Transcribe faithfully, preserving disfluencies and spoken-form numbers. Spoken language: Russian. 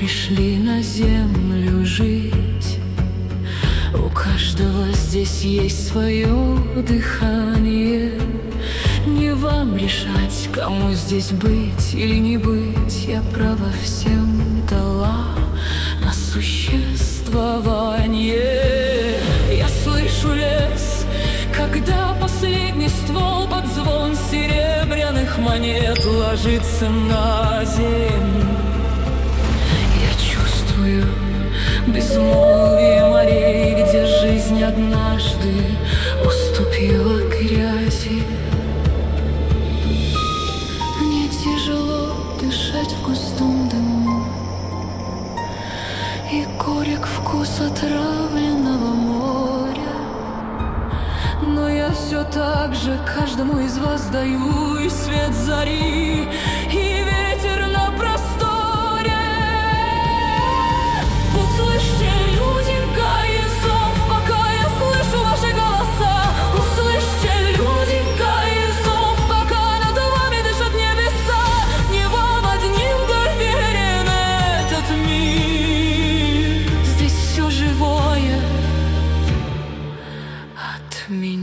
пришли на землю жить. У каждого здесь есть свое дыхание. Не вам решать, кому здесь быть или не быть. Я право всем дала на существование. Я слышу лес, когда последний ствол под звон серебряных монет ложится на землю. Я чувствую безмолвие морей, где жизнь однажды уступила грязи. Мне тяжело дышать в густом дыму, и горек вкус отравленного моря. Но я все так же каждому из вас даю и свет зари, и ветер на просторе. Услышьте, люди, Гаи зов, пока я слышу ваши голоса. Услышьте, люди, Гаи зов, пока над вами дышат небеса. Не вам одним доверен этот мир. Здесь все живое от меня.